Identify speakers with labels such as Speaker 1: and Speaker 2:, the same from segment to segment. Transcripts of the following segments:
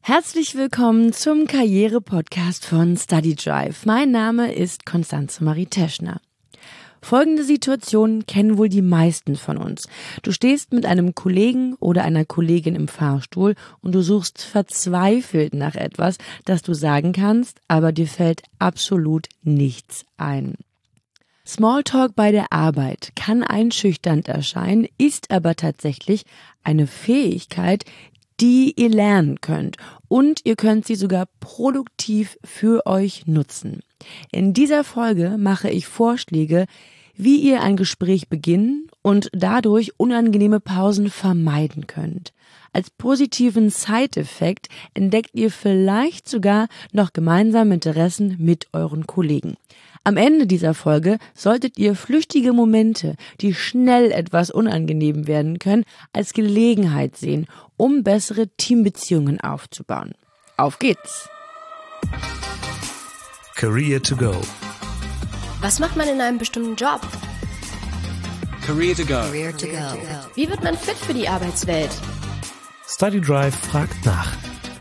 Speaker 1: Herzlich willkommen zum Karriere-Podcast von Study Drive. Mein Name ist Constanze Marie Teschner. Folgende Situation kennen wohl die meisten von uns. Du stehst mit einem Kollegen oder einer Kollegin im Fahrstuhl und du suchst verzweifelt nach etwas, das du sagen kannst, aber dir fällt absolut nichts ein. Smalltalk bei der Arbeit kann einschüchternd erscheinen, ist aber tatsächlich eine Fähigkeit, die ihr lernen könnt, und ihr könnt sie sogar produktiv für euch nutzen. In dieser Folge mache ich Vorschläge, wie ihr ein Gespräch beginnen und dadurch unangenehme Pausen vermeiden könnt. Als positiven Side-Effekt entdeckt ihr vielleicht sogar noch gemeinsame Interessen mit euren Kollegen. Am Ende dieser Folge solltet ihr flüchtige Momente, die schnell etwas unangenehm werden können, als Gelegenheit sehen, um bessere Teambeziehungen aufzubauen. Auf geht's!
Speaker 2: Career to go.
Speaker 3: Was macht man in einem bestimmten Job?
Speaker 4: Career to go.
Speaker 3: Career to go. Wie wird man fit für die Arbeitswelt?
Speaker 2: Study Drive fragt nach.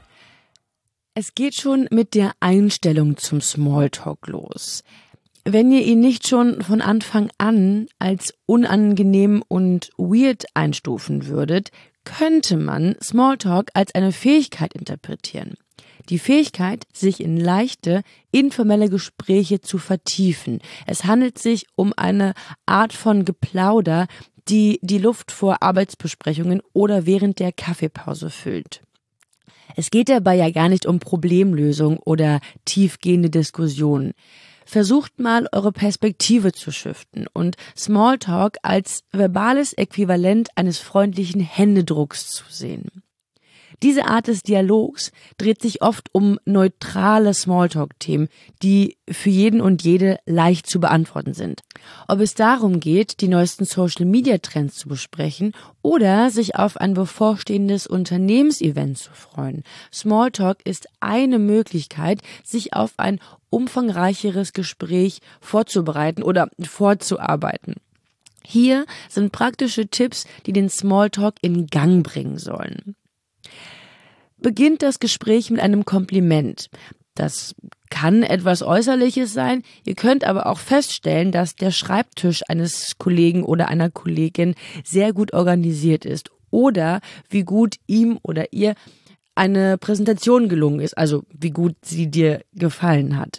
Speaker 1: Es geht schon mit der Einstellung zum Smalltalk los. Wenn ihr ihn nicht schon von Anfang an als unangenehm und weird einstufen würdet, könnte man Smalltalk als eine Fähigkeit interpretieren. Die Fähigkeit, sich in leichte, informelle Gespräche zu vertiefen. Es handelt sich um eine Art von Geplauder, die die Luft vor Arbeitsbesprechungen oder während der Kaffeepause füllt. Es geht dabei ja gar nicht um Problemlösung oder tiefgehende Diskussionen. Versucht mal, eure Perspektive zu shiften und Smalltalk als verbales Äquivalent eines freundlichen Händedrucks zu sehen. Diese Art des Dialogs dreht sich oft um neutrale Smalltalk-Themen, die für jeden und jede leicht zu beantworten sind. Ob es darum geht, die neuesten Social-Media-Trends zu besprechen oder sich auf ein bevorstehendes Unternehmensevent zu freuen. Smalltalk ist eine Möglichkeit, sich auf ein umfangreicheres Gespräch vorzubereiten oder vorzuarbeiten. Hier sind praktische Tipps, die den Smalltalk in Gang bringen sollen. Beginnt das Gespräch mit einem Kompliment. Das kann etwas Äußerliches sein. Ihr könnt aber auch feststellen, dass der Schreibtisch eines Kollegen oder einer Kollegin sehr gut organisiert ist oder wie gut ihm oder ihr eine Präsentation gelungen ist, also wie gut sie dir gefallen hat.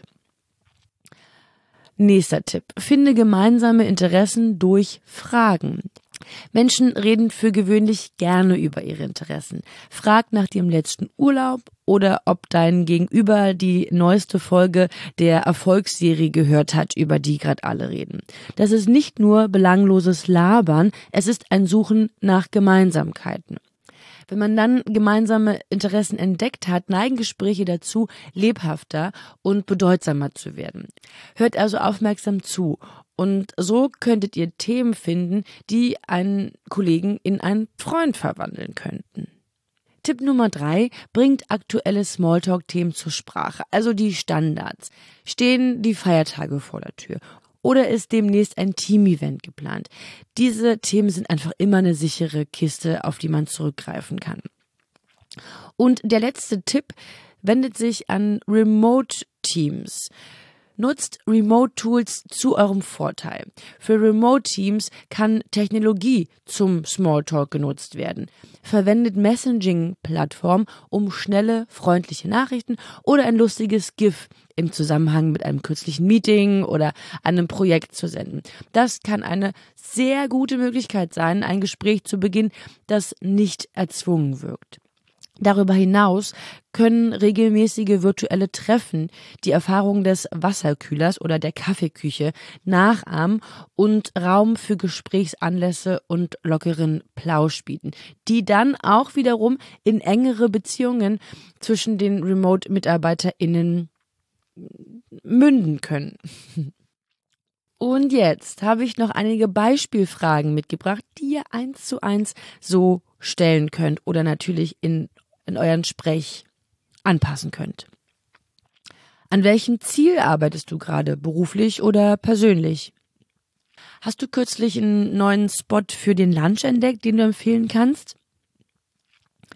Speaker 1: Nächster Tipp. Finde gemeinsame Interessen durch Fragen. Menschen reden für gewöhnlich gerne über ihre Interessen. Frag nach ihrem letzten Urlaub oder ob dein Gegenüber die neueste Folge der Erfolgsserie gehört hat, über die gerade alle reden. Das ist nicht nur belangloses Labern, es ist ein Suchen nach Gemeinsamkeiten. Wenn man dann gemeinsame Interessen entdeckt hat, neigen Gespräche dazu, lebhafter und bedeutsamer zu werden. Hört also aufmerksam zu. Und so könntet ihr Themen finden, die einen Kollegen in einen Freund verwandeln könnten. Tipp Nummer 3, bringt aktuelle Smalltalk-Themen zur Sprache, also die Standards. Stehen die Feiertage vor der Tür? Oder ist demnächst ein Team-Event geplant? Diese Themen sind einfach immer eine sichere Kiste, auf die man zurückgreifen kann. Und der letzte Tipp wendet sich an Remote-Teams. Nutzt Remote-Tools zu eurem Vorteil. Für Remote-Teams kann Technologie zum Smalltalk genutzt werden. Verwendet Messaging-Plattformen, um schnelle, freundliche Nachrichten oder ein lustiges GIF im Zusammenhang mit einem kürzlichen Meeting oder einem Projekt zu senden. Das kann eine sehr gute Möglichkeit sein, ein Gespräch zu beginnen, das nicht erzwungen wirkt. Darüber hinaus können regelmäßige virtuelle Treffen die Erfahrung des Wasserkühlers oder der Kaffeeküche nachahmen und Raum für Gesprächsanlässe und lockeren Plausch bieten, die dann auch wiederum in engere Beziehungen zwischen den Remote-MitarbeiterInnen münden können. Und jetzt habe ich noch einige Beispielfragen mitgebracht, die ihr 1:1 so stellen könnt oder natürlich in euren Sprech anpassen könnt. An welchem Ziel arbeitest du gerade, beruflich oder persönlich? Hast du kürzlich einen neuen Spot für den Lunch entdeckt, den du empfehlen kannst?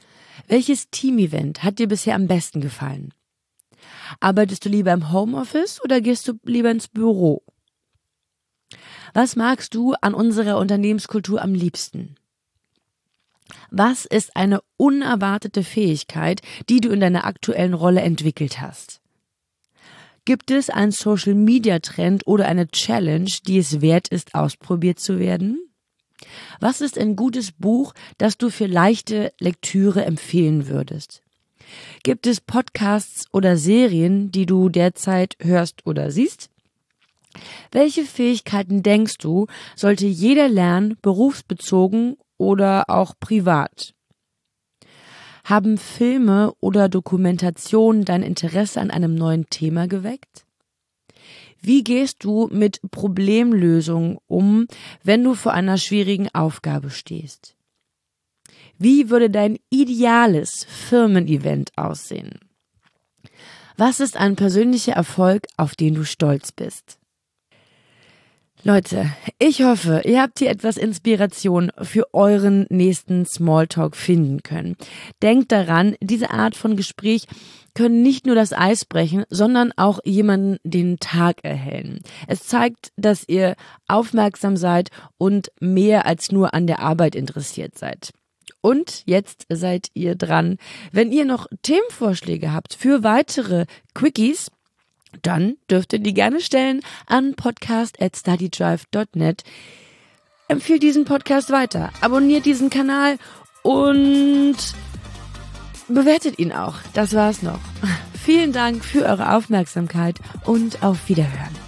Speaker 1: Welches Team-Event hat dir bisher am besten gefallen? Arbeitest du lieber im Homeoffice oder gehst du lieber ins Büro? Was magst du an unserer Unternehmenskultur am liebsten? Was ist eine unerwartete Fähigkeit, die du in deiner aktuellen Rolle entwickelt hast? Gibt es einen Social-Media-Trend oder eine Challenge, die es wert ist, ausprobiert zu werden? Was ist ein gutes Buch, das du für leichte Lektüre empfehlen würdest? Gibt es Podcasts oder Serien, die du derzeit hörst oder siehst? Welche Fähigkeiten denkst du, sollte jeder lernen, berufsbezogen oder auch privat? Haben Filme oder Dokumentationen dein Interesse an einem neuen Thema geweckt? Wie gehst du mit Problemlösungen um, wenn du vor einer schwierigen Aufgabe stehst? Wie würde dein ideales Firmen-Event aussehen? Was ist ein persönlicher Erfolg, auf den du stolz bist? Leute, ich hoffe, ihr habt hier etwas Inspiration für euren nächsten Smalltalk finden können. Denkt daran, diese Art von Gespräch können nicht nur das Eis brechen, sondern auch jemanden den Tag erhellen. Es zeigt, dass ihr aufmerksam seid und mehr als nur an der Arbeit interessiert seid. Und jetzt seid ihr dran. Wenn ihr noch Themenvorschläge habt für weitere Quickies, dann dürft ihr die gerne stellen an podcast@studydrive.net. Empfehlt diesen Podcast weiter, abonniert diesen Kanal und bewertet ihn auch. Das war's noch. Vielen Dank für eure Aufmerksamkeit und auf Wiederhören.